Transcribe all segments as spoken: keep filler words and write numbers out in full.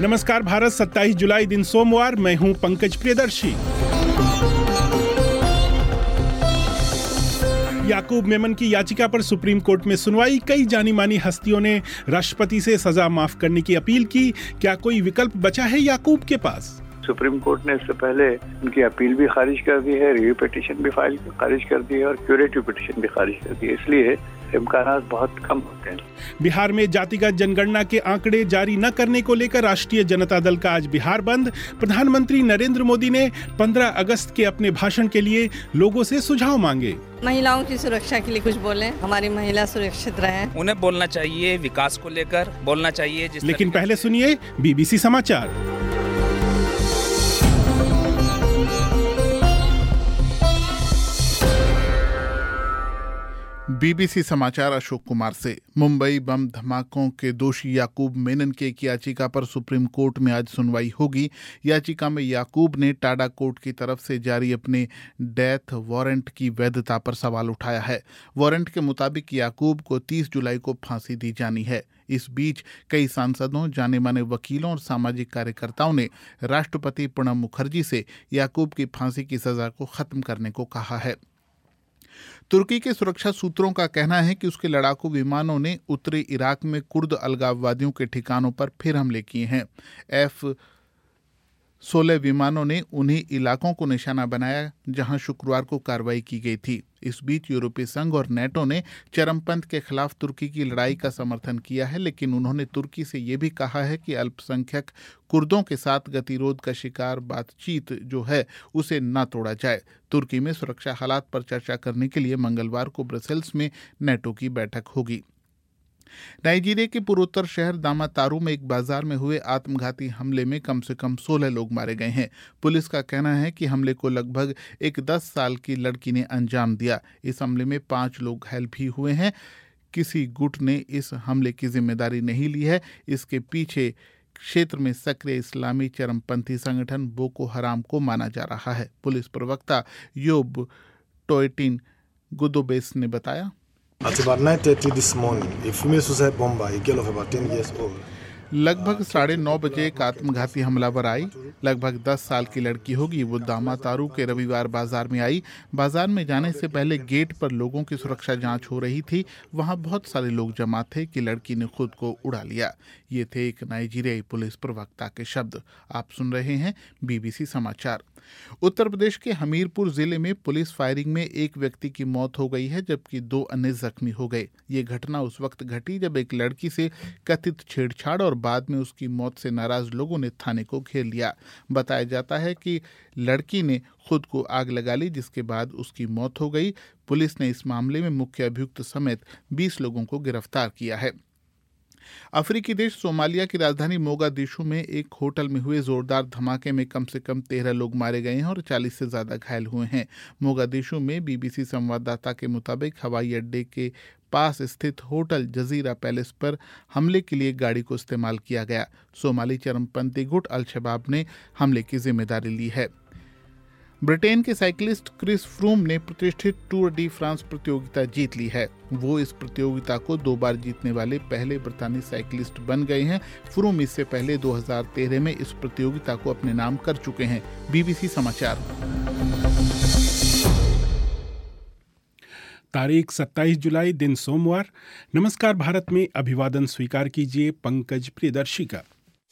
नमस्कार भारत, सत्ताईस जुलाई दिन सोमवार, मैं हूं पंकज प्रियदर्शी। याकूब मेमन की याचिका पर सुप्रीम कोर्ट में सुनवाई। कई जानी मानी हस्तियों ने राष्ट्रपति से सजा माफ करने की अपील की। क्या कोई विकल्प बचा है याकूब के पास? सुप्रीम कोर्ट ने इससे पहले उनकी अपील भी खारिज कर दी है, रिव्यू पिटीशन भी फाइल खारिज कर दी है और क्यूरेटिव पिटीशन भी खारिज कर दी है, इसलिए इम्कानात बहुत कम होते हैं। बिहार में जातिगत जनगणना के आंकड़े जारी न करने को लेकर राष्ट्रीय जनता दल का आज बिहार बंद। प्रधानमंत्री नरेंद्र मोदी ने पंद्रह अगस्त के अपने भाषण के लिए लोगों से सुझाव मांगे। महिलाओं की सुरक्षा के लिए कुछ बोलें, हमारी महिला सुरक्षित रहे। उन्हें बोलना चाहिए, विकास को लेकर बोलना चाहिए। लेकिन पहले सुनिए बीबीसी समाचार। बीबीसी समाचार अशोक कुमार से। मुंबई बम धमाकों के दोषी याकूब मेनन की एक याचिका पर सुप्रीम कोर्ट में आज सुनवाई होगी। याचिका में याकूब ने टाडा कोर्ट की तरफ से जारी अपने डेथ वारंट की वैधता पर सवाल उठाया है। वारंट के मुताबिक याकूब को तीस जुलाई को फांसी दी जानी है। इस बीच कई सांसदों, जाने माने वकीलों और सामाजिक कार्यकर्ताओं ने राष्ट्रपति प्रणब मुखर्जी से याकूब की फांसी की सजा को खत्म करने को कहा है। तुर्की के सुरक्षा सूत्रों का कहना है कि उसके लड़ाकू विमानों ने उत्तरी इराक में कुर्द अलगाववादियों के ठिकानों पर फिर हमले किए हैं। एफ सोलह विमानों ने उन्हीं इलाकों को निशाना बनाया जहां शुक्रवार को कार्रवाई की गई थी। इस बीच यूरोपीय संघ और नेटो ने चरमपंथ के खिलाफ तुर्की की लड़ाई का समर्थन किया है, लेकिन उन्होंने तुर्की से यह भी कहा है कि अल्पसंख्यक कुर्दों के साथ गतिरोध का शिकार बातचीत जो है उसे न तोड़ा जाए। तुर्की में सुरक्षा हालात पर चर्चा करने के लिए मंगलवार को ब्रसेल्स में नेटो की बैठक होगी। नाइजीरिया के पूर्वोत्तर शहर दामातारू में एक बाजार में हुए आत्मघाती हमले में कम से कम सोलह लोग मारे गए हैं। पुलिस का कहना है कि हमले को लगभग एक दस साल की लड़की ने अंजाम दिया। इस हमले में पांच लोग घायल भी हुए हैं। किसी गुट ने इस हमले की जिम्मेदारी नहीं ली है। इसके पीछे क्षेत्र में सक्रिय इस्लामी चरमपंथी संगठन बोको हराम को माना जा रहा है। पुलिस प्रवक्ता योब टोयटिन गुदोबेस ने बताया, At about nine thirty this morning, a female suicide bomber, a girl of about ten years old, लगभग साढ़े नौ बजे एक आत्मघाती हमलावर आई। लगभग दस साल की लड़की होगी। वो दामातारू के रविवार बाजार में आई। बाजार में जाने से पहले गेट पर लोगों की सुरक्षा जांच हो रही थी। वहां बहुत सारे लोग जमा थे कि लड़की ने खुद को उड़ा लिया। ये थे एक नाइजीरियाई पुलिस प्रवक्ता के शब्द। आप सुन रहे हैं बीबीसी समाचार। उत्तर प्रदेश के हमीरपुर जिले में पुलिस फायरिंग में एक व्यक्ति की मौत हो गई है, जबकि दो अन्य जख्मी हो गए। ये घटना उस वक्त घटी जब एक लड़की से कथित छेड़छाड़ और बाद में उसकी मौत से नाराज लोगों ने थाने को घेर लिया। बताया जाता है कि लड़की ने खुद को आग लगा ली, जिसके बाद उसकी मौत हो गई। पुलिस ने इस मामले में मुख्य अभियुक्त समेत बीस लोगों को गिरफ्तार किया है। अफ्रीकी देश सोमालिया की राजधानी मोगादिशु में एक होटल में हुए जोरदार धमाके में कम से कम तेरह लोग मारे गए हैं और चालीस से ज्यादा घायल हुए हैं। मोगादिशु में बीबीसी संवाददाता के मुताबिक हवाई अड्डे के पास स्थित होटल जजीरा पैलेस पर हमले के लिए गाड़ी को इस्तेमाल किया गया। सोमाली चरमपंथी गुट अल शबाब ने हमले की जिम्मेदारी ली है। ब्रिटेन के साइकिलिस्ट क्रिस फ्रूम ने प्रतिष्ठित टूर डी फ्रांस प्रतियोगिता जीत ली है। वो इस प्रतियोगिता को दो बार जीतने वाले पहले ब्रितानी साइकिलिस्ट बन गए हैं। फ्रूम इससे पहले दो हज़ार तेरह में इस प्रतियोगिता को अपने नाम कर चुके हैं। बीबीसी समाचार। तारीख सत्ताईस जुलाई दिन सोमवार। नमस्कार भारत में अभिवादन स्वीकार कीजिए पंकज प्रियदर्शी का।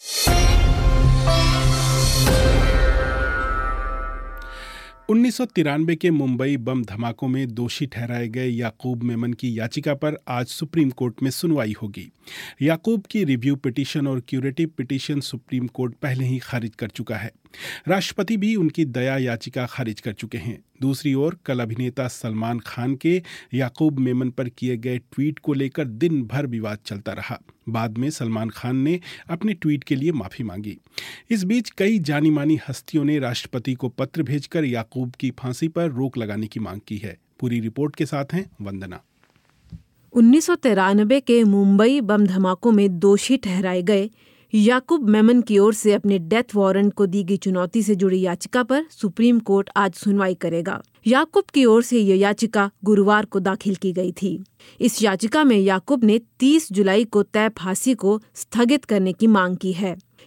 उन्नीस सौ तिरानवे के मुंबई बम धमाकों में दोषी ठहराए गए याकूब मेमन की याचिका पर आज सुप्रीम कोर्ट में सुनवाई होगी। याकूब की रिव्यू पिटीशन और क्यूरेटिव पिटीशन सुप्रीम कोर्ट पहले ही खारिज कर चुका है। राष्ट्रपति भी उनकी दया याचिका खारिज कर चुके हैं। दूसरी ओर कल अभिनेता सलमान खान के याकूब मेमन पर किए गए ट्वीट को लेकर दिन भर विवाद चलता रहा। बाद में सलमान खान ने अपने ट्वीट के लिए माफी मांगी। इस बीच कई जानी मानी हस्तियों ने राष्ट्रपति को पत्र भेजकर याकूब की फांसी पर रोक लगाने की मांग की है। पूरी रिपोर्ट के साथ हैं वंदना। उन्नीस सौ तिरानवे के मुंबई बम धमाकों में दोषी ठहराए गए याकूब मेमन की ओर से अपने डेथ वारंट को दी गई चुनौती से जुड़ी याचिका पर सुप्रीम कोर्ट आज सुनवाई करेगा। याकूब की ओर से यह याचिका गुरुवार को दाखिल की गई थी। इस याचिका में याकूब ने तीस जुलाई को तय फांसी को स्थगित करने की मांग की है।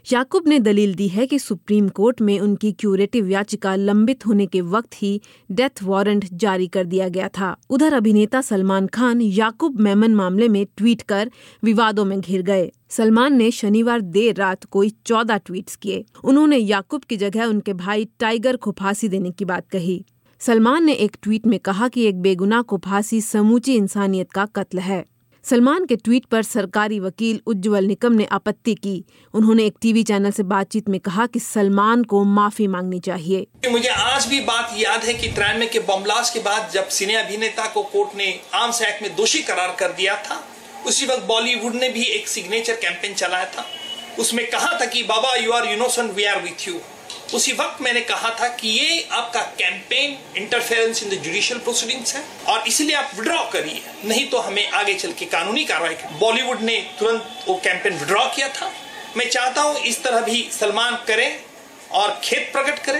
याकूब ने दलील दी है कि सुप्रीम कोर्ट में उनकी क्यूरेटिव याचिका लंबित होने के वक्त ही डेथ वारंट जारी कर दिया गया था। उधर अभिनेता सलमान खान याकूब मेमन मामले में ट्वीट कर विवादों में घिर गए। सलमान ने शनिवार देर रात कोई चौदह ट्वीट्स किए। उन्होंने याकूब की जगह उनके भाई टाइगर को फांसी देने की बात कही। सलमान ने एक ट्वीट में कहा कि एक बेगुनाह को फांसी समूची इंसानियत का कत्ल है। सलमान के ट्वीट पर सरकारी वकील उज्ज्वल निकम ने आपत्ति की। उन्होंने एक टीवी चैनल से बातचीत में कहा कि सलमान को माफी मांगनी चाहिए। मुझे आज भी बात याद है कि तिरानवे के बम ब्लास्ट के बाद जब सिने अभिनेता को कोर्ट ने आर्म्स एक्ट में दोषी करार कर दिया था, उसी वक्त बॉलीवुड ने भी एक सिग्नेचर कैंपेन चलाया था। उसमें कहा था कि बाबा you are innocent, we are with you. उसी वक्त मैंने कहा था कि ये आपका campaign interference in the judicial proceedings है और इसलिए आप विड्रॉ करिए, नहीं तो हमें आगे चल के कानूनी कार्रवाई करें। बॉलीवुड ने तुरंत वो कैंपेन विड्रॉ किया था। मैं चाहता हूं इस तरह भी सलमान करें और खेद प्रकट करें।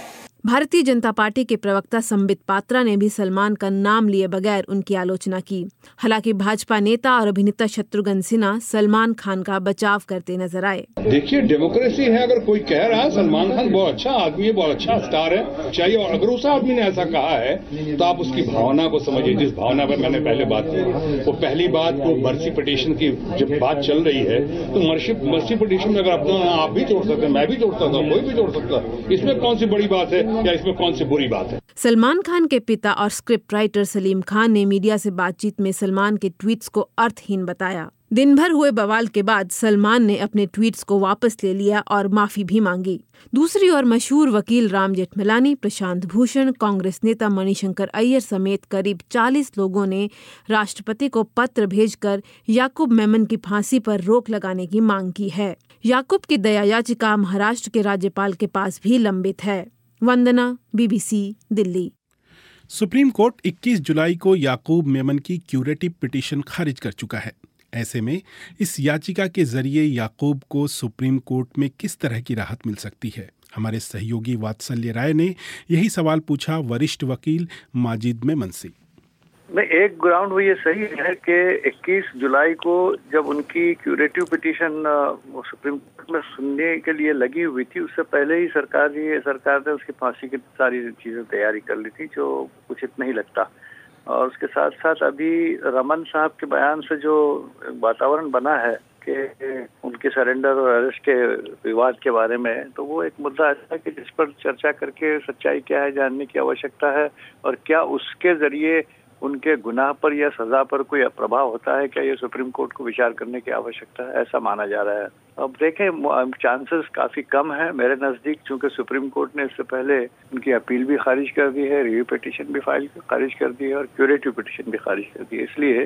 भारतीय जनता पार्टी के प्रवक्ता संबित पात्रा ने भी सलमान का नाम लिए बगैर उनकी आलोचना की। हालांकि भाजपा नेता और अभिनेता शत्रुघ्न सिन्हा सलमान खान का बचाव करते नजर आए। देखिए, डेमोक्रेसी है। अगर कोई कह रहा है सलमान खान बहुत अच्छा आदमी है, बहुत अच्छा स्टार है, चाहिए, और अगर उस आदमी ने ऐसा कहा है तो आप उसकी भावना को समझिए। जिस भावना पर मैंने पहले बात की, वो पहली बात वो मर्सी पिटीशन की जब बात चल रही है तो मर्सी मर्सी पिटीशन में अगर अपना आप भी जोड़ सकते, मैं भी जोड़ सकता, कोई भी जोड़ सकता, इसमें कौन सी बड़ी बात है या इसमें कौन सी बुरी बात है। सलमान खान के पिता और स्क्रिप्ट राइटर सलीम खान ने मीडिया से बातचीत में सलमान के ट्वीट्स को अर्थहीन बताया। दिन भर हुए बवाल के बाद सलमान ने अपने ट्वीट्स को वापस ले लिया और माफी भी मांगी। दूसरी ओर मशहूर वकील राम जेठमलानी, प्रशांत भूषण, कांग्रेस नेता मणिशंकर अय्यर समेत करीब चालीस लोगों ने राष्ट्रपति को पत्र भेजकर याकूब मेमन की फांसी पर रोक लगाने की मांग की है। याकूब की दया याचिका महाराष्ट्र के राज्यपाल के पास भी लंबित है। Vandana, BBC, Delhi. Supreme court इक्कीस जुलाई को याकूब मेमन की क्यूरेटिव पिटीशन खारिज कर चुका है। ऐसे में इस याचिका के जरिए याकूब को सुप्रीम कोर्ट में किस तरह की राहत मिल सकती है? हमारे सहयोगी वात्सल्य राय ने यही सवाल पूछा वरिष्ठ वकील माजिद मेमन से। नहीं, एक ग्राउंड वो ये सही है कि इक्कीस जुलाई को जब उनकी क्यूरेटिव पिटीशन सुप्रीम कोर्ट में सुनने के लिए लगी हुई थी, उससे पहले ही सरकार ये सरकार ने उसकी फांसी की सारी चीजें तैयारी कर ली थी, जो उचित नहीं लगता। और उसके साथ साथ अभी रमन साहब के बयान से जो वातावरण बना है कि उनके सरेंडर और अरेस्ट के विवाद के बारे में, तो वो एक मुद्दा ऐसा है कि जिस पर चर्चा करके सच्चाई क्या है जानने की आवश्यकता है और क्या उसके जरिए उनके गुनाह पर या सजा पर कोई प्रभाव होता है, क्या ये सुप्रीम कोर्ट को विचार करने की आवश्यकता है, ऐसा माना जा रहा है। अब देखें, चांसेस काफी कम है मेरे नजदीक, चूंकि सुप्रीम कोर्ट ने इससे पहले उनकी अपील भी खारिज कर दी है, रिव्यू पिटीशन भी फाइल खारिज कर दी है और क्यूरेटिव पिटीशन भी खारिज कर दी है, इसलिए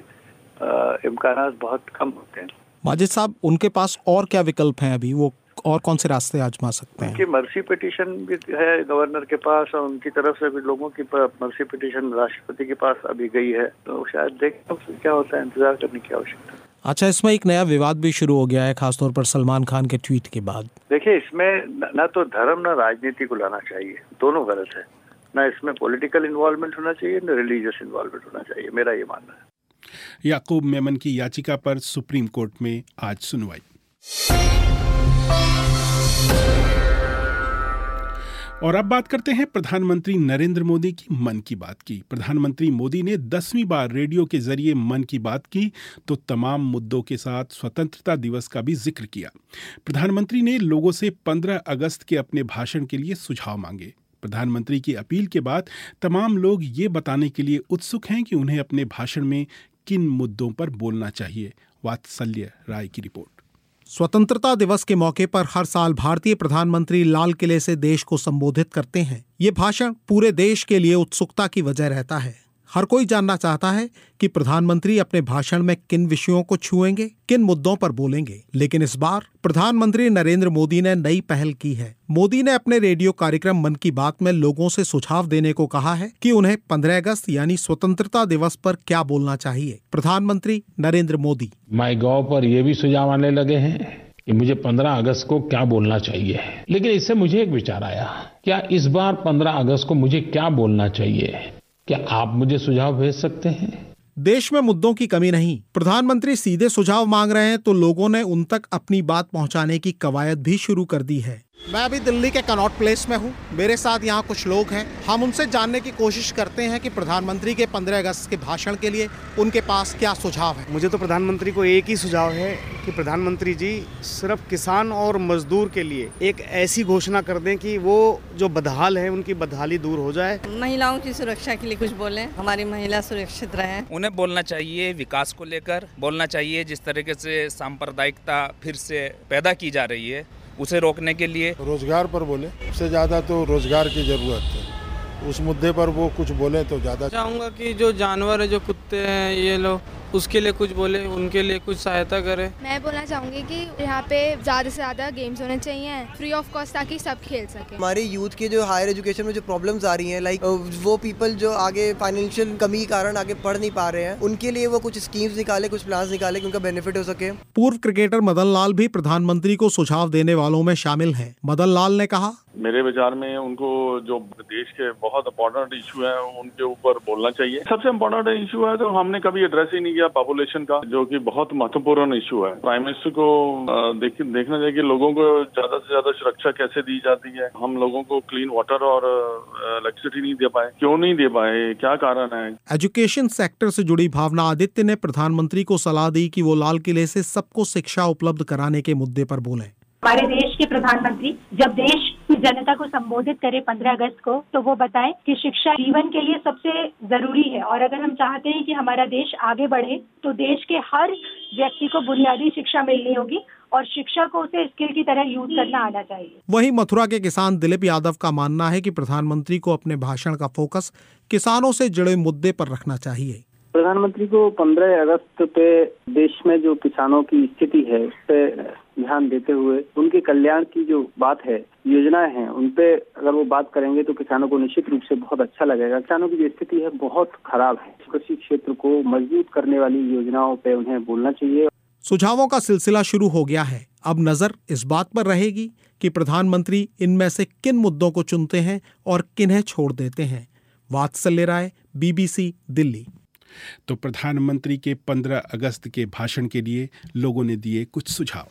इम्कान बहुत कम होते हैं। माजिद साहब, उनके पास और क्या विकल्प हैं अभी? वो और कौन से रास्ते आजमा सकते हैं? उनकी मर्सी पिटीशन भी है गवर्नर के पास और उनकी तरफ से भी लोगों की मर्सी पिटीशन राष्ट्रपति के पास अभी गई है, तो शायद देखते हैं क्या होता है, इंतजार करने की आवश्यकता है। अच्छा, इसमें एक नया विवाद भी शुरू हो गया है, खासतौर पर सलमान खान के ट्वीट के बाद। देखिए, इसमें न तो धर्म न राजनीति को लाना चाहिए, दोनों गलत है। न इसमें पॉलिटिकल इन्वॉल्वमेंट होना चाहिए, न रिलीजियस इन्वॉल्वमेंट होना चाहिए, मेरा ये मानना है। याकूब मेमन की याचिका पर सुप्रीम कोर्ट में आज सुनवाई। और अब बात करते हैं प्रधानमंत्री नरेंद्र मोदी की मन की बात की। प्रधानमंत्री मोदी ने दसवीं बार रेडियो के जरिए मन की बात की तो तमाम मुद्दों के साथ स्वतंत्रता दिवस का भी जिक्र किया। प्रधानमंत्री ने लोगों से पंद्रह अगस्त के अपने भाषण के लिए सुझाव मांगे। प्रधानमंत्री की अपील के बाद तमाम लोग ये बताने के लिए उत्सुक हैं कि उन्हें अपने भाषण में किन मुद्दों पर बोलना चाहिए। वात्सल्य राय की रिपोर्ट। स्वतंत्रता दिवस के मौके पर हर साल भारतीय प्रधानमंत्री लाल किले से देश को संबोधित करते हैं। ये भाषण पूरे देश के लिए उत्सुकता की वजह रहता है। हर कोई जानना चाहता है कि प्रधानमंत्री अपने भाषण में किन विषयों को छुएंगे, किन मुद्दों पर बोलेंगे। लेकिन इस बार प्रधानमंत्री नरेंद्र मोदी ने नई पहल की है। मोदी ने अपने रेडियो कार्यक्रम मन की बात में लोगों से सुझाव देने को कहा है कि उन्हें पंद्रह अगस्त यानी स्वतंत्रता दिवस पर क्या बोलना चाहिए। प्रधानमंत्री नरेंद्र मोदी माई गॉव पर ये भी सुझाव आने लगे हैं कि मुझे पंद्रह अगस्त को क्या बोलना चाहिए। लेकिन इससे मुझे एक विचार आया, क्या इस बार पंद्रह अगस्त को मुझे क्या बोलना चाहिए? क्या आप मुझे सुझाव भेज सकते हैं? देश में मुद्दों की कमी नहीं, प्रधानमंत्री सीधे सुझाव मांग रहे हैं तो लोगों ने उन तक अपनी बात पहुंचाने की कवायद भी शुरू कर दी है। मैं अभी दिल्ली के कनॉट प्लेस में हूँ। मेरे साथ यहाँ कुछ लोग हैं। हम उनसे जानने की कोशिश करते हैं कि प्रधानमंत्री के पंद्रह अगस्त के भाषण के लिए उनके पास क्या सुझाव है। मुझे तो प्रधानमंत्री को एक ही सुझाव है कि प्रधानमंत्री जी सिर्फ किसान और मजदूर के लिए एक ऐसी घोषणा कर दें कि वो जो बदहाल है उनकी बदहाली दूर हो जाए। महिलाओं की सुरक्षा के लिए कुछ बोले, हमारी महिला सुरक्षित रहे। उन्हें बोलना चाहिए विकास को लेकर, बोलना चाहिए जिस तरीके से सांप्रदायिकता फिर से पैदा की जा रही है उसे रोकने के लिए। रोजगार पर बोले, सबसे ज्यादा तो रोजगार की जरूरत है, उस मुद्दे पर वो कुछ बोले तो ज्यादा। चाहूँगा कि जो जानवर है, जो कुत्ते हैं, ये लोग उसके लिए कुछ बोले, उनके लिए कुछ सहायता करे। मैं बोलना चाहूँगी कि यहाँ पे ज़्यादा से ज़्यादा गेम्स होने चाहिए फ्री ऑफ कॉस्ट ताकि सब खेल सके। हमारे यूथ के जो हायर एजुकेशन में जो प्रॉब्लम्स आ रही हैं, लाइक वो पीपल जो आगे फाइनेंशियल कमी के कारण आगे पढ़ नहीं पा रहे हैं, उनके लिए वो कुछ स्कीम्स निकाले, कुछ प्लान्स निकाले कि उनका बेनिफिट हो सके। पूर्व क्रिकेटर मदन लाल भी प्रधानमंत्री को सुझाव देने वालों में शामिल हैं। मदन लाल ने कहा, मेरे विचार में उनको जो देश के बहुत इम्पोर्टेंट इशू है उनके ऊपर बोलना चाहिए। सबसे इम्पोर्टेंट इशू है तो हमने कभी एड्रेस ही नहीं किया पॉपुलेशन का, जो कि बहुत महत्वपूर्ण इशू है। प्राइम मिनिस्टर को देख, देखना चाहिए कि लोगों को ज्यादा से ज्यादा सुरक्षा कैसे दी जाती है। हम लोगों को क्लीन वाटर और इलेक्ट्रिसिटी नहीं दे पाए, क्यों नहीं दे पाए, क्या कारण है। एजुकेशन सेक्टर से जुड़ी भावना आदित्य ने प्रधानमंत्री को सलाह दी कि वो लाल किले से सबको शिक्षा उपलब्ध कराने के मुद्दे पर बोले। हमारे देश के प्रधानमंत्री जब देश की जनता को संबोधित करे पंद्रह अगस्त को, तो वो बताएं कि शिक्षा जीवन के लिए सबसे जरूरी है, और अगर हम चाहते हैं कि हमारा देश आगे बढ़े तो देश के हर व्यक्ति को बुनियादी शिक्षा मिलनी होगी और शिक्षा को उसे स्किल की तरह यूज करना आना चाहिए। वहीं मथुरा के किसान दिलीप यादव का मानना है कि प्रधानमंत्री को अपने भाषण का फोकस किसानों से जुड़े मुद्दे पर रखना चाहिए। प्रधानमंत्री को पंद्रह अगस्त पे देश में जो किसानों की स्थिति है उस पे ध्यान देते हुए उनके कल्याण की जो बात है, योजनाएं हैं, उन पे अगर वो बात करेंगे तो किसानों को निश्चित रूप से बहुत अच्छा लगेगा। किसानों की जो स्थिति है बहुत खराब है, कृषि क्षेत्र को मजबूत करने वाली योजनाओं पे उन्हें बोलना चाहिए। सुझावों का सिलसिला शुरू हो गया है। अब नजर इस बात पर रहेगी कि प्रधानमंत्री इनमें से किन मुद्दों को चुनते हैं और किन्हें छोड़ देते हैं। वात्सल्य राय, बीबीसी दिल्ली। तो प्रधानमंत्री के पंद्रह अगस्त के भाषण के लिए लोगों ने दिए कुछ सुझाव।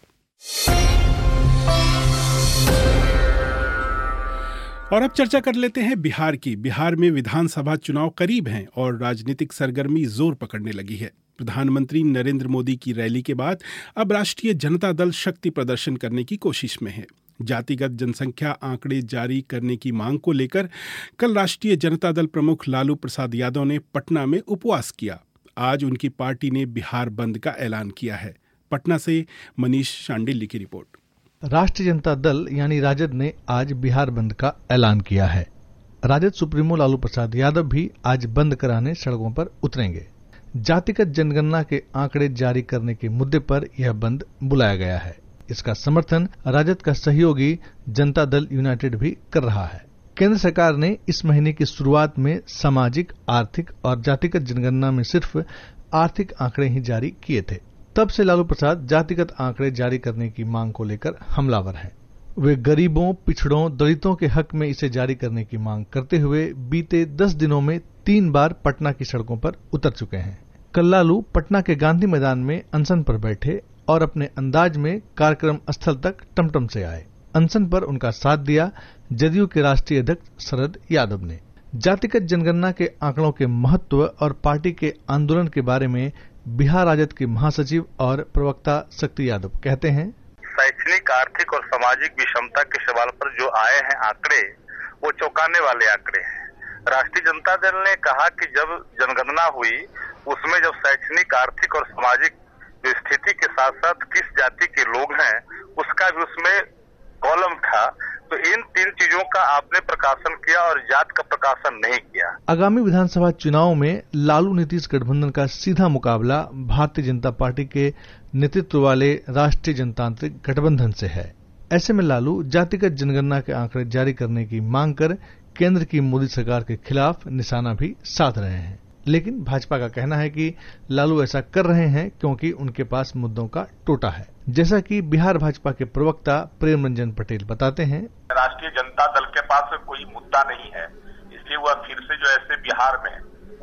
और अब चर्चा कर लेते हैं बिहार की। बिहार में विधानसभा चुनाव करीब हैं और राजनीतिक सरगर्मी जोर पकड़ने लगी है। प्रधानमंत्री नरेंद्र मोदी की रैली के बाद अब राष्ट्रीय जनता दल शक्ति प्रदर्शन करने की कोशिश में है। जातिगत जनसंख्या आंकड़े जारी करने की मांग को लेकर कल राष्ट्रीय जनता दल प्रमुख लालू प्रसाद यादव ने पटना में उपवास किया। आज उनकी पार्टी ने बिहार बंद का ऐलान किया है। पटना से मनीष शांडिल्य की रिपोर्ट। राष्ट्रीय जनता दल यानी राजद ने आज बिहार बंद का ऐलान किया है। राजद सुप्रीमो लालू प्रसाद यादव भी आज बंद कराने सड़कों पर उतरेंगे। जातिगत जनगणना के आंकड़े जारी करने के मुद्दे पर यह बंद बुलाया गया है। इसका समर्थन राजद का सहयोगी जनता दल यूनाइटेड भी कर रहा है। केंद्र सरकार ने इस महीने की शुरुआत में सामाजिक, आर्थिक और जातिगत जनगणना में सिर्फ आर्थिक आंकड़े ही जारी किए थे। तब से लालू प्रसाद जातिगत आंकड़े जारी करने की मांग को लेकर हमलावर हैं। वे गरीबों, पिछड़ों, दलितों के हक में इसे जारी करने की मांग करते हुए बीते दस दिनों में तीन बार पटना की सड़कों पर उतर चुके हैं। कल लालू पटना के गांधी मैदान में अनशन पर बैठे और अपने अंदाज में कार्यक्रम स्थल तक टमटम से आए। अनशन पर उनका साथ दिया जदयू के राष्ट्रीय अध्यक्ष शरद यादव ने। जातिगत जनगणना के आंकड़ों के महत्व और पार्टी के आंदोलन के बारे में बिहार राजद के महासचिव और प्रवक्ता शक्ति यादव कहते हैं, शैक्षणिक, आर्थिक और सामाजिक विषमता के सवाल पर जो आए हैं आंकड़े, वो चौंकाने वाले आंकड़े हैं। राष्ट्रीय जनता दल ने कहा कि जब जनगणना हुई उसमें जब शैक्षणिक, आर्थिक और सामाजिक स्थिति के साथ साथ किस जाति के लोग हैं उसका भी उसमें कॉलम था, तो इन तीन चीजों का आपने प्रकाशन किया और जात का प्रकाशन नहीं किया। आगामी विधानसभा चुनाव में लालू नीतीश गठबंधन का सीधा मुकाबला भारतीय जनता पार्टी के नेतृत्व वाले राष्ट्रीय जनतांत्रिक गठबंधन से है। ऐसे में लालू जातिगत जनगणना के आंकड़े जारी करने की मांग कर केंद्र की मोदी सरकार के खिलाफ निशाना भी साध रहे हैं। लेकिन भाजपा का कहना है कि लालू ऐसा कर रहे हैं क्योंकि उनके पास मुद्दों का टोटा है। जैसा कि बिहार भाजपा के प्रवक्ता प्रेम रंजन पटेल बताते हैं, राष्ट्रीय जनता दल के पास कोई मुद्दा नहीं है, इसलिए वह फिर से जो ऐसे बिहार में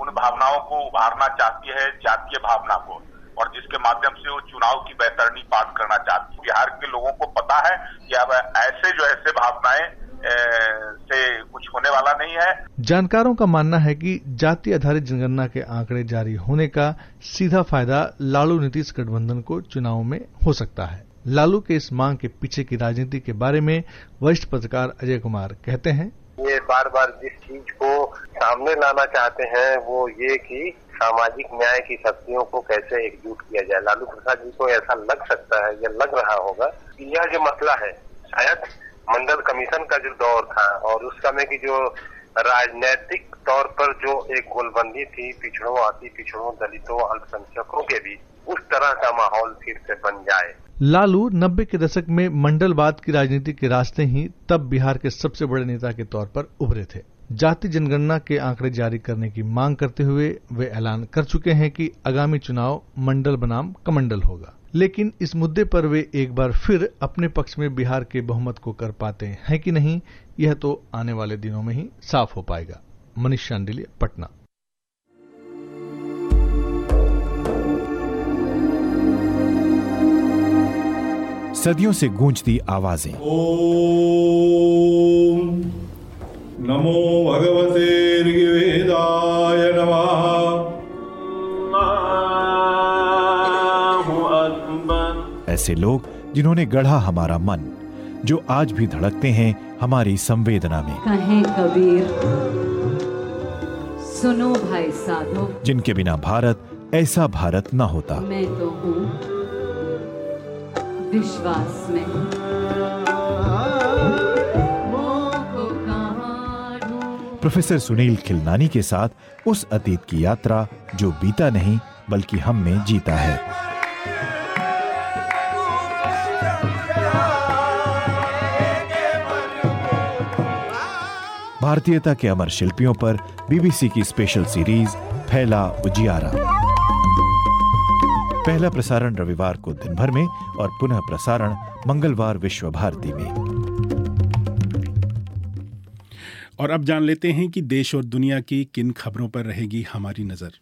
उन भावनाओं को उभारना चाहती है, जातीय भावना को, और जिसके माध्यम से वो चुनाव की बैतरणी पार करना चाहती है। बिहार के लोगों को पता है कि अब ऐसे जो ऐसे भावनाएं से कुछ होने वाला नहीं है। जानकारों का मानना है कि जाति आधारित जनगणना के आंकड़े जारी होने का सीधा फायदा लालू नीतीश गठबंधन को चुनाव में हो सकता है। लालू के इस मांग के पीछे की राजनीति के बारे में वरिष्ठ पत्रकार अजय कुमार कहते हैं, ये बार बार जिस चीज को सामने लाना चाहते हैं वो ये कि सामाजिक न्याय की शक्तियों को कैसे एकजुट किया जाए। लालू प्रसाद जी को ऐसा लग सकता है या लग रहा होगा कि यह जो मसला है, शायद मंडल कमीशन का जो दौर था और उस समय की जो राजनीतिक तौर पर जो एक गोलबंदी थी पिछड़ों, अति पिछड़ों, दलितों, अल्पसंख्यकों के बीच, उस तरह का माहौल फिर से बन जाए। लालू नब्बे के दशक में मंडलवाद की राजनीति के रास्ते ही तब बिहार के सबसे बड़े नेता के तौर पर उभरे थे। जाति जनगणना के आंकड़े जारी करने की मांग करते हुए वे ऐलान कर चुके हैं कि आगामी चुनाव मंडल बनाम कमंडल होगा। लेकिन इस मुद्दे पर वे एक बार फिर अपने पक्ष में बिहार के बहुमत को कर पाते हैं कि नहीं, यह तो आने वाले दिनों में ही साफ हो पाएगा। मनीष शांडिल्य, पटना। सदियों से गूंजती आवाजें। ओम नमो भगवते ऋग्वेदाय नमः। ऐसे लोग जिन्होंने गढ़ा हमारा मन, जो आज भी धड़कते हैं हमारी संवेदना में। कहें कबीर, सुनो भाई साधो, जिनके बिना भारत ऐसा भारत न होता। मैं तो हूँ विश्वास में। प्रोफेसर सुनील खिलनानी के साथ उस अतीत की यात्रा जो बीता नहीं बल्कि हम में जीता है। भारतीयता के अमर शिल्पियों पर बीबीसी की स्पेशल सीरीज फैला उजियारा। पहला प्रसारण रविवार को दिन भर में और पुनः प्रसारण मंगलवार विश्व भारती में। और अब जान लेते हैं कि देश और दुनिया की किन खबरों पर रहेगी हमारी नजर।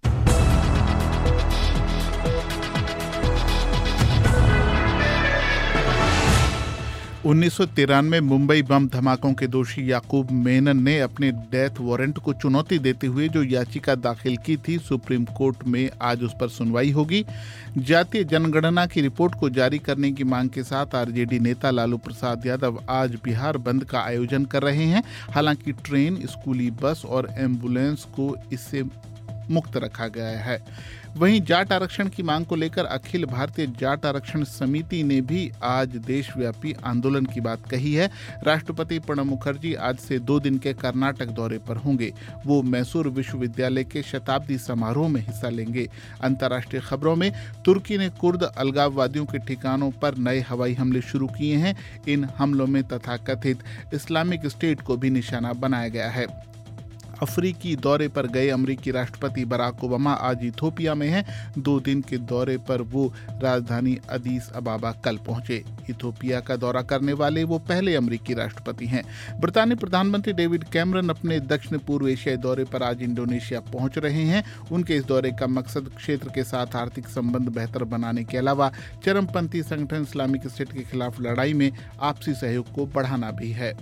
उन्नीस सौ तिरानवे मुंबई बम धमाकों के दोषी याकूब मेनन ने अपने डेथ वारंट को चुनौती देते हुए जो याचिका दाखिल की थी, सुप्रीम कोर्ट में आज उस पर सुनवाई होगी। जातीय जनगणना की रिपोर्ट को जारी करने की मांग के साथ आरजेडी नेता लालू प्रसाद यादव आज बिहार बंद का आयोजन कर रहे हैं। हालांकि ट्रेन, स्कूली बस और एम्बुलेंस को इससे मुक्त रखा गया है। वहीं जाट आरक्षण की मांग को लेकर अखिल भारतीय जाट आरक्षण समिति ने भी आज देशव्यापी आंदोलन की बात कही है। राष्ट्रपति प्रणब मुखर्जी आज से दो दिन के कर्नाटक दौरे पर होंगे। वो मैसूर विश्वविद्यालय के शताब्दी समारोह में हिस्सा लेंगे। अंतर्राष्ट्रीय खबरों में तुर्की ने कुर्द अलगाववादियों के ठिकानों पर नए हवाई हमले शुरू किए हैं। इन हमलों में तथाकथित इस्लामिक स्टेट को भी निशाना बनाया गया है। अफ्रीकी दौरे पर गए अमेरिकी राष्ट्रपति बराक ओबामा आज इथोपिया में हैं। दो दिन के दौरे पर वो राजधानी अदीस अबाबा कल पहुंचे। इथोपिया का दौरा करने वाले वो पहले अमेरिकी राष्ट्रपति हैं। ब्रितानी प्रधानमंत्री डेविड कैमरन अपने दक्षिण पूर्व एशियाई दौरे पर आज इंडोनेशिया पहुंच रहे हैं। उनके इस दौरे का मकसद क्षेत्र के साथ आर्थिक संबंध बेहतर बनाने के अलावा चरमपंथी संगठन इस्लामिक स्टेट के खिलाफ लड़ाई में आपसी सहयोग को बढ़ाना भी है।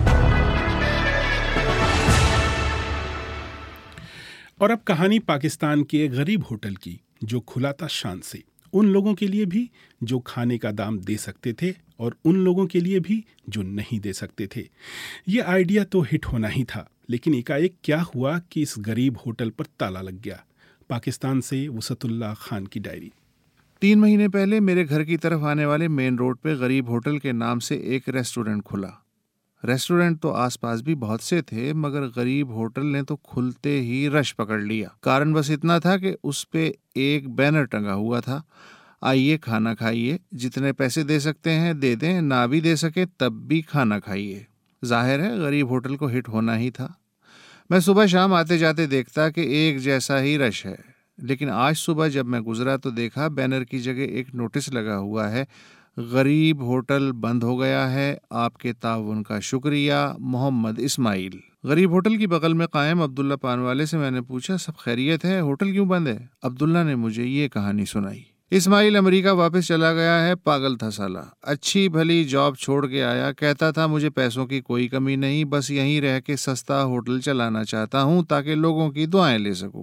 और अब कहानी पाकिस्तान के एक गरीब होटल की, जो खुला था शान से। उन लोगों के लिए भी जो खाने का दाम दे सकते थे और उन लोगों के लिए भी जो नहीं दे सकते थे। ये आइडिया तो हिट होना ही था, लेकिन एकाएक क्या हुआ कि इस गरीब होटल पर ताला लग गया। पाकिस्तान से वसतुल्लाह खान की डायरी। तीन महीने पहले मेरे घर की तरफ आने वाले मेन रोड पे गरीब होटल के नाम से एक रेस्टोरेंट खुला। रेस्टोरेंट तो आसपास भी बहुत से थे, मगर गरीब होटल ने तो खुलते ही रश पकड़ लिया। कारण बस इतना था कि उस पे एक बैनर टंगा हुआ था, आइए खाना खाइए, जितने पैसे दे सकते हैं दे दें, ना भी दे सके तब भी खाना खाइए। जाहिर है गरीब होटल को हिट होना ही था। मैं सुबह शाम आते जाते देखता कि एक जैसा ही रश है, लेकिन आज सुबह जब मैं गुजरा तो देखा बैनर की जगह एक नोटिस लगा हुआ है, गरीब होटल बंद हो गया है, आपके ताउन का शुक्रिया, मोहम्मद इस्माइल। गरीब होटल की बगल में कायम अब्दुल्ला पान वाले से मैंने पूछा, सब खैरियत है, होटल क्यों बंद है? अब्दुल्ला ने मुझे ये कहानी सुनाई। इस्माइल अमेरिका वापस चला गया है, पागल था साला। अच्छी भली जॉब छोड़ के आया, कहता था मुझे पैसों की कोई कमी नहीं, बस यहीं रह के सस्ता होटल चलाना चाहता हूँ ताकि लोगों की दुआएं ले सकूं।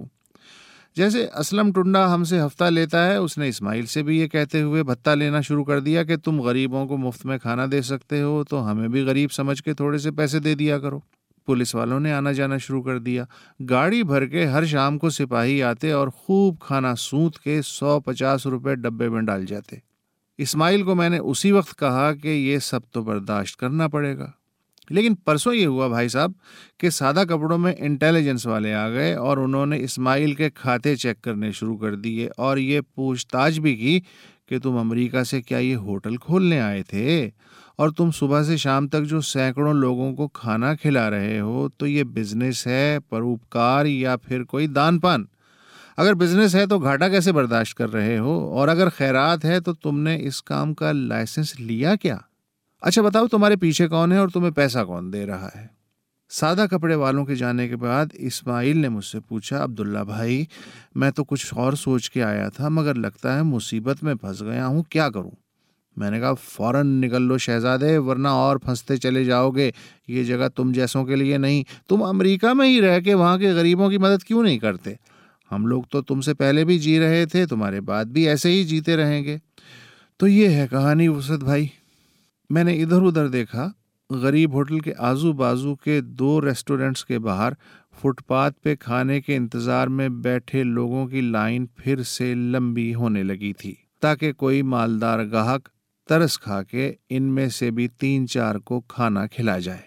जैसे असलम टुंडा हमसे हफ्ता लेता है, उसने इस्माइल से भी ये कहते हुए भत्ता लेना शुरू कर दिया कि तुम गरीबों को मुफ्त में खाना दे सकते हो तो हमें भी गरीब समझ के थोड़े से पैसे दे दिया करो। पुलिस वालों ने आना जाना शुरू कर दिया। गाड़ी भर के हर शाम को सिपाही आते और खूब खाना सूंत के सौ पचास रुपए डब्बे में डाल जाते। इस्माइल को मैंने उसी वक्त कहा कि ये सब तो बर्दाश्त करना पड़ेगा। लेकिन परसों ये हुआ भाई साहब कि सादा कपड़ों में इंटेलिजेंस वाले आ गए और उन्होंने इस्माइल के खाते चेक करने शुरू कर दिए और ये पूछताछ भी की कि तुम अमेरिका से क्या ये होटल खोलने आए थे, और तुम सुबह से शाम तक जो सैकड़ों लोगों को खाना खिला रहे हो तो ये बिजनेस है, परोपकार या फिर कोई दान पान? अगर बिजनेस है तो घाटा कैसे बर्दाश्त कर रहे हो, और अगर खैरात है तो तुमने इस काम का लाइसेंस लिया क्या? अच्छा बताओ तुम्हारे पीछे कौन है और तुम्हें पैसा कौन दे रहा है? सादा कपड़े वालों के जाने के बाद इस्माइल ने मुझसे पूछा, अब्दुल्ला भाई मैं तो कुछ और सोच के आया था मगर लगता है मुसीबत में फंस गया हूँ, क्या करूँ? मैंने कहा फौरन निकल लो शहजादे, वरना और फंसते चले जाओगे। ये जगह तुम जैसों के लिए नहीं। तुम अमेरिका में ही रह के वहाँ के गरीबों की मदद क्यों नहीं करते? हम लोग तो तुमसे पहले भी जी रहे थे, तुम्हारे बाद भी ऐसे ही जीते रहेंगे। तो ये है कहानी वसत भाई। मैंने इधर उधर देखा, गरीब होटल के आजू बाजू के दो रेस्टोरेंट्स के बाहर फुटपाथ पे खाने के इंतज़ार में बैठे लोगों की लाइन फिर से लंबी होने लगी थी ताकि कोई मालदार गाहक तरस खा के इनमें से भी तीन चार को खाना खिला जाए।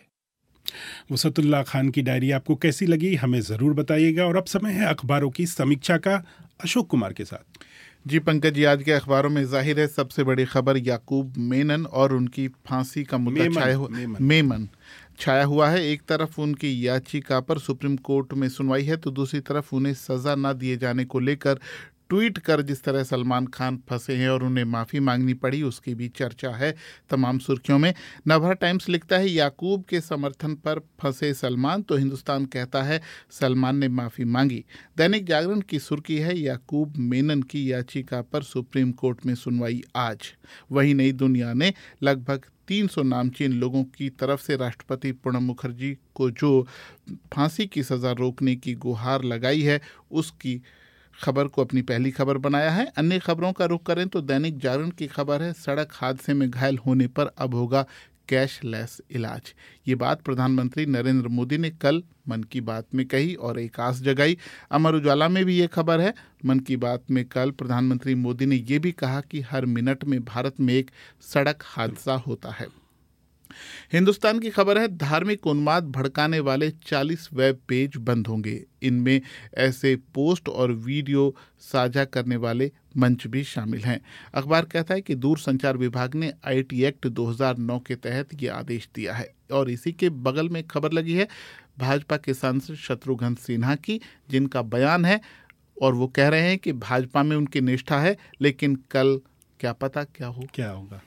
वसतुल्लाह खान की डायरी आपको कैसी लगी हमें ज़रूर बताइएगा। और अब समय है अखबारों की समीक्षा का, अशोक कुमार के साथ। जी पंकज जी, आज के अखबारों में जाहिर है सबसे बड़ी खबर याकूब मेनन और उनकी फांसी का मुद्दा छाया हुआ मेमन।, मेमन छाया हुआ है। एक तरफ उनकी याचिका पर सुप्रीम कोर्ट में सुनवाई है तो दूसरी तरफ उन्हें सजा न दिए जाने को लेकर ट्वीट कर जिस तरह सलमान खान फंसे हैं और उन्हें माफ़ी मांगनी पड़ी, उसकी भी चर्चा है तमाम सुर्खियों में। नवभारत टाइम्स लिखता है याकूब के समर्थन पर फंसे सलमान, तो हिंदुस्तान कहता है सलमान ने माफ़ी मांगी। दैनिक जागरण की सुर्खी है याकूब मेनन की याचिका पर सुप्रीम कोर्ट में सुनवाई आज। वहीं नई दुनिया ने लगभग तीन सौ नामचीन लोगों की तरफ से राष्ट्रपति प्रणब मुखर्जी को जो फांसी की सज़ा रोकने की गुहार लगाई है उसकी खबर को अपनी पहली खबर बनाया है। अन्य खबरों का रुख करें तो दैनिक जागरण की खबर है सड़क हादसे में घायल होने पर अब होगा कैशलेस इलाज। ये बात प्रधानमंत्री नरेंद्र मोदी ने कल मन की बात में कही और एक आस जगाई। अमर उजाला में भी ये खबर है, मन की बात में कल प्रधानमंत्री मोदी ने ये भी कहा कि हर मिनट में भारत में एक सड़क हादसा होता है। हिंदुस्तान की खबर है धार्मिक उन्माद भड़काने वाले चालीस वेब पेज बंद होंगे। इनमें ऐसे पोस्ट और वीडियो साझा करने वाले मंच भी शामिल हैं। अखबार कहता है कि दूरसंचार विभाग ने आईटी एक्ट दो हज़ार नौ के तहत ये आदेश दिया है। और इसी के बगल में खबर लगी है भाजपा के सांसद शत्रुघ्न सिन्हा की, जिनका बयान है और वो कह रहे हैं कि भाजपा में उनकी निष्ठा है लेकिन कल क्या पता क्या हो क्या होगा।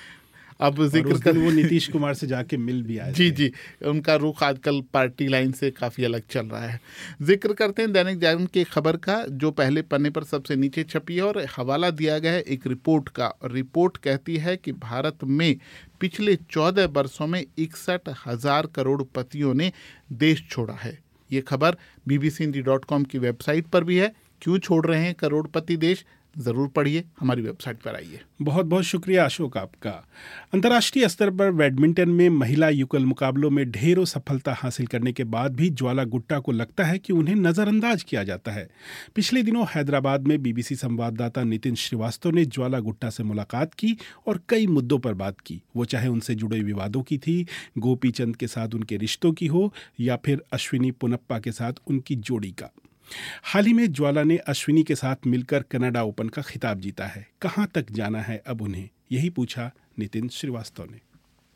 अब जिक्र कर वो नीतीश कुमार से जाके मिल भी आए। जी जी, उनका रुख आजकल पार्टी लाइन से काफ़ी अलग चल रहा है। जिक्र करते हैं दैनिक जागरण की खबर का जो पहले पन्ने पर सबसे नीचे छपी है और हवाला दिया गया है एक रिपोर्ट का। रिपोर्ट कहती है कि भारत में पिछले चौदह वर्षों में इकसठ हजार करोड़पतियों ने देश छोड़ा है। ये खबर बीबीसी हिंदी डॉट कॉम की वेबसाइट पर भी है। क्यों छोड़ रहे हैं करोड़पति देश, ज़रूर पढ़िए, हमारी वेबसाइट पर आइए। बहुत बहुत शुक्रिया अशोक आपका। अंतर्राष्ट्रीय स्तर पर बैडमिंटन में महिला युगल मुकाबलों में ढेरों सफलता हासिल करने के बाद भी ज्वाला गुट्टा को लगता है कि उन्हें नज़रअंदाज किया जाता है। पिछले दिनों हैदराबाद में बीबीसी संवाददाता नितिन श्रीवास्तव ने ज्वाला गुट्टा से मुलाकात की और कई मुद्दों पर बात की। वो चाहे उनसे जुड़े विवादों की थी, गोपी चंद के साथ उनके रिश्तों की हो या फिर अश्विनी पोनप्पा के साथ उनकी जोड़ी का। हाल ही में ज्वाला ने अश्विनी के साथ मिलकर कनाडा ओपन का खिताब जीता है। कहां तक जाना है अब उन्हें, यही पूछा नितिन श्रीवास्तव ने। प्रूव तो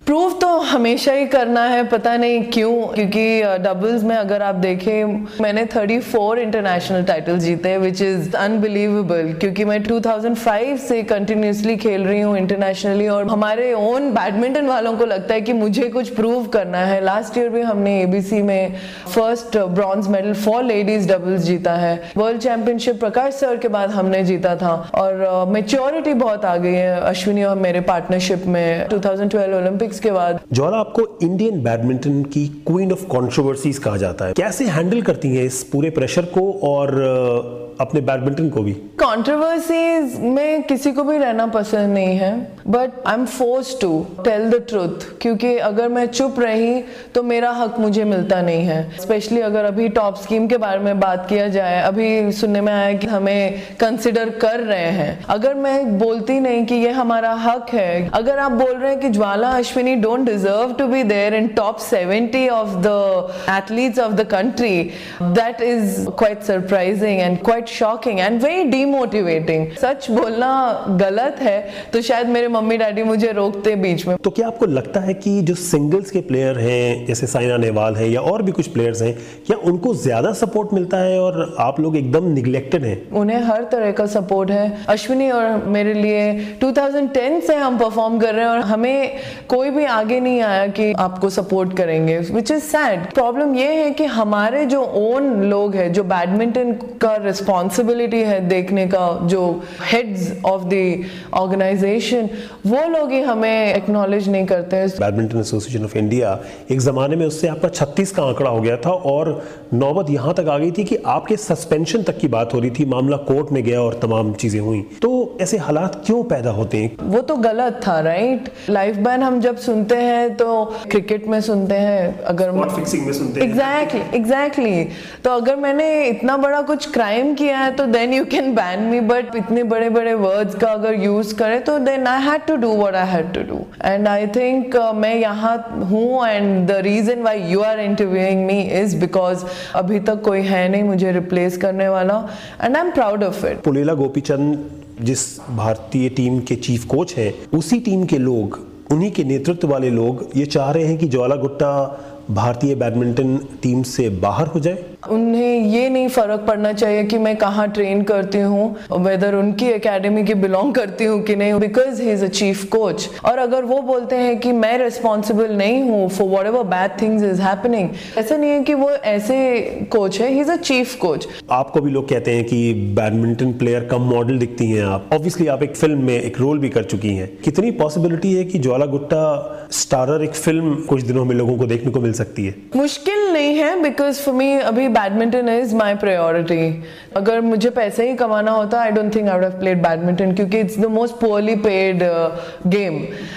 हमेशा ही करना है, पता नहीं क्यों, क्योंकि डबल्स में अगर आप देखें मैंने चौंतीस इंटरनेशनल टाइटल जीते, विच इज़ अनबिलीवेबल, क्योंकि मैं दो हज़ार पाँच से कंटिन्यूसली खेल रही हूँ इंटरनेशनली और हमारे ओन बैडमिंटन वालों को लगता है कि मुझे कुछ प्रूव करना है। लास्ट ईयर भी हमने एबीसी में first bronze medal for ladies doubles जीता है। वर्ल्ड चैंपियनशिप प्रकाश सर के बाद हमने जीता था और मेच्योरिटी uh, बहुत आ गई है अश्विनी और मेरे पार्टनरशिप में दो हज़ार बारह ओलंपिक्स के बाद। ज्वाला, आपको इंडियन बैडमिंटन की क्वीन ऑफ कंट्रोवर्सीज कहा जाता है, कैसे हैंडल करती हैं इस पूरे प्रेशर को और अपने बैडमिंटन को भी? कंट्रोवर्सीज में किसी को भी रहना पसंद नहीं है, but I am forced to tell the truth, क्योंकि अगर मैं चुप रही तो मेरा हक मुझे मिलता नहीं है। स्पेशली अगर अभी टॉप स्कीम के बारे में बात किया जाए, अभी सुनने में आया कि हमें कंसिडर कर रहे हैं। अगर मैं बोलती नहीं कि ये हमारा हक है, अगर आप बोल रहे हैं कि Jwala Ashwini don't deserve to be there in top seventy of the athletes of the country, that is quite surprising and quite shocking and very demotivating. सच बोलना गलत है तो शायद मेरे मम्मी डैडी मुझे रोकते बीच में। तो क्या आपको लगता है कि जो सिंगल्स के प्लेयर हैं जैसे साइना नेहवाल है या और भी कुछ प्लेयर्स हैं, क्या उनको ज्यादा सपोर्ट मिलता है और आप लोग एकदम निग्लेक्टेड हैं? उन्हें हर तरह का सपोर्ट है। अश्विनी और मेरे लिए दो हज़ार दस से हम परफॉर्म कर रहे हैं और हमें कोई भी आगे नहीं आया कि आपको सपोर्ट करेंगे, विच इज सैड। प्रॉब्लम ये है कि हमारे जो ओन लोग हैं, जो बैडमिंटन का रिस्पॉन्सिबिलिटी है देखने का, जो हेड्स ऑफ द ऑर्गेनाइजेशन, वो लोग ही हमें एक्नॉलेज नहीं करते हैं। बैडमिंटन एसोसिएशन ऑफ इंडिया एक जमाने में उससे आपका छत्तीस का आंकड़ा हो गया था और नौबत यहां तक आ गई थी कि आपके सस्पेंशन तक की बात हो रही थी, मामला कोर्ट में गया और तमाम चीजें हुई। तो ऐसे हालात क्यों पैदा होते हैं? वो तो गलत था, राइट? लाइफ बैन हम जब सुनते हैं तो क्रिकेट में सुनते हैं, अगर फिक्सिंग में सुनते हैं। एग्जैक्टली एग्जैक्टली तो अगर मैंने इतना बड़ा कुछ क्राइम किया है तो then you can ban me, but इतने बड़े बड़े वर्ड्स का अगर यूज करे तो then I had to do what I had to do and I think मैं यहाँ हूँ and the reason why you are interviewing me is because अभी तक कोई है नहीं मुझे रिप्लेस करने वाला and I am proud of it. Pullela Gopichand जिस भारतीय टीम के चीफ कोच हैं, उसी टीम के लोग, उन्हीं के नेतृत्व वाले लोग ये चाह रहे हैं कि ज्वाला गुट्टा भारतीय बैडमिंटन टीम से बाहर हो जाए। उन्हें ये नहीं फर्क पड़ना चाहिए कि मैं कहाँ ट्रेन करती हूँ, वेदर उनकी एकेडमी की बिलोंग करती हूँ कि नहीं, because he is a chief coach. और अगर वो बोलते हैं कि मैं रिस्पॉन्सिबल नहीं हूँ for whatever bad things is happening, ऐसा नहीं है कि वो ऐसे कोच है, he is a chief coach. आपको भी लोग कहते हैं कि बैडमिंटन प्लेयर कम मॉडल दिखती हैं आप। ऑब्वियसली आप एक फिल्म में एक रोल भी कर चुकी हैं। कितनी पॉसिबिलिटी है कि ज्वाला गुट्टा स्टारर एक फिल्म कुछ दिनों में लोगों को देखने को मिल सकती है? मुश्किल नहीं है, बिकॉज फॉर मी अभी बैडमिंटन इज माई प्रायोरिटी। अगर मुझे पैसे ही कमाना होता I don't think I would have played badminton, क्योंकि it's the most poorly paid game,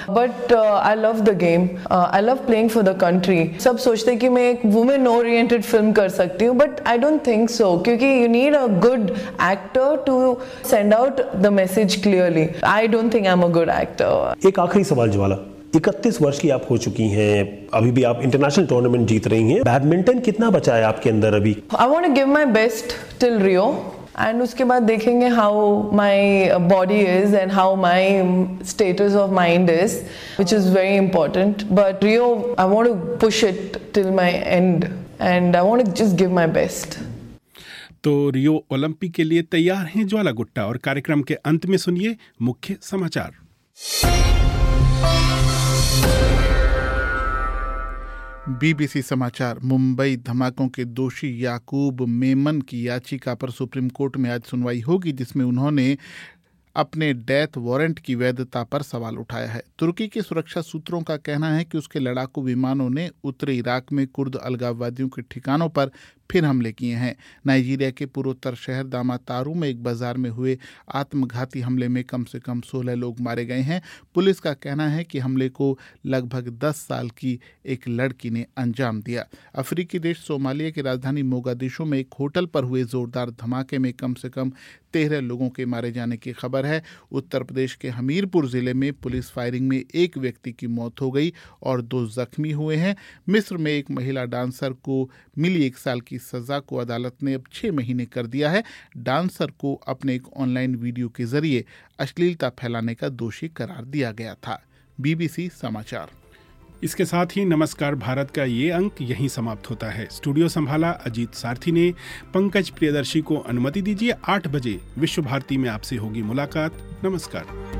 but I love the game, I love playing for the country. सब सोचते हैं कि मैं एक वुमेन ओरिएंटेड फिल्म कर सकती हूँ, but I don't think so, क्योंकि you need a good actor to send out the message clearly. I don't think I am a good actor. एक आखिरी सवाल ज्वाला, इकतीस वर्ष की आप हो चुकी हैं, अभी भी आप इंटरनेशनल टूर्नामेंट जीत रही हैं, बैडमिंटन कितना बचा है आपके अंदर अभी? I want to give my best till Rio and उसके बाद देखेंगे how my body is and how my status of mind is, which is very important. But Rio I want to push it till my end and I want to just give my best. तो Rio Olympic के लिए तैयार हैं ज्वाला गुट्टा। और कार्यक्रम के अंत में सुनिए मुख्य समाचार। बीबीसी समाचार। मुंबई धमाकों के दोषी याकूब मेमन की याचिका पर सुप्रीम कोर्ट में आज सुनवाई होगी, जिसमें उन्होंने अपने डेथ वारंट की वैधता पर सवाल उठाया है। तुर्की के सुरक्षा सूत्रों का कहना है कि उसके लड़ाकू विमानों ने उत्तरी इराक में कुर्द अलगाववादियों के ठिकानों पर फिर हमले किए हैं। नाइजीरिया के पूर्वोत्तर शहर दामातारू में एक बाजार में हुए आत्मघाती हमले में कम से कम सोलह लोग मारे गए हैं। पुलिस का कहना है कि हमले को लगभग दस साल की एक लड़की ने अंजाम दिया। अफ्रीकी देश सोमालिया की राजधानी मोगादिशु में एक होटल पर हुए जोरदार धमाके में कम से कम तेरह लोगों के मारे जाने की खबर है। उत्तर प्रदेश के हमीरपुर जिले में पुलिस फायरिंग में एक व्यक्ति की मौत हो गई और दो जख्मी हुए हैं। मिस्र में एक महिला डांसर को मिली एक साल की सजा को अदालत ने अब छह महीने कर दिया है। डांसर को अपने एक ऑनलाइन वीडियो के जरिए अश्लीलता फैलाने का दोषी करार दिया गया था। बीबीसी समाचार। इसके साथ ही नमस्कार भारत का ये अंक यहीं समाप्त होता है। स्टूडियो संभाला अजीत सारथी ने। पंकज प्रियदर्शी को अनुमति दीजिए। आठ बजे विश्व भारती में आपसे होगी मुलाकात। नमस्कार।